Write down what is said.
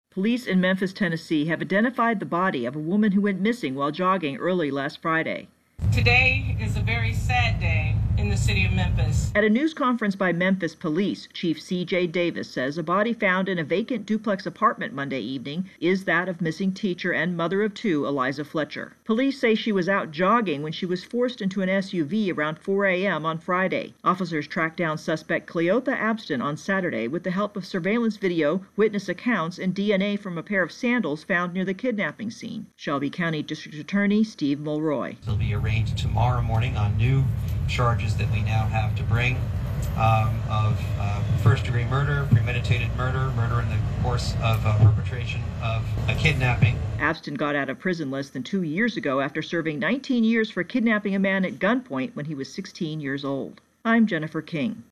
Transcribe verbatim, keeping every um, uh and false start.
Police in Memphis, Tennessee have identified the body of a woman who went missing while jogging early last Friday. Today is a very sad day in the city of Memphis. At a news conference by Memphis Police, Chief C J Davis says a body found in a vacant duplex apartment Monday evening is that of missing teacher and mother of two, Eliza Fletcher. Police say she was out jogging when she was forced into an S U V around four a m on Friday. Officers tracked down suspect Cleotha Abston on Saturday with the help of surveillance video, witness accounts, and D N A from a pair of sandals found near the kidnapping scene. Shelby County District Attorney Steve Mulroy. He'll be arraigned tomorrow morning on new charges that we now have to bring um, of uh, first-degree murder, premeditated murder, murder in the course of uh, perpetration of a kidnapping. Abston got out of prison less than two years ago after serving nineteen years for kidnapping a man at gunpoint when he was sixteen years old. I'm Jennifer King.